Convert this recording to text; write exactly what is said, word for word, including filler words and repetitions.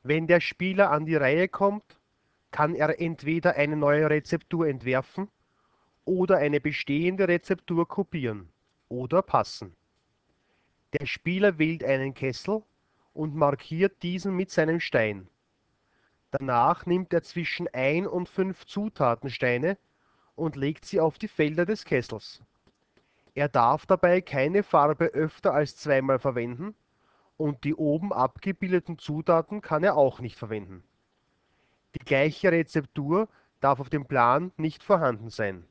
Wenn der Spieler an die Reihe kommt, kann er entweder eine neue Rezeptur entwerfen oder eine bestehende Rezeptur kopieren oder passen. Der Spieler wählt einen Kessel und markiert diesen mit seinem Stein. Danach nimmt er zwischen ein und fünf Zutatensteine und legt sie auf die Felder des Kessels. Er darf dabei keine Farbe öfter als zweimal verwenden und die oben abgebildeten Zutaten kann er auch nicht verwenden. Die gleiche Rezeptur darf auf dem Plan nicht vorhanden sein.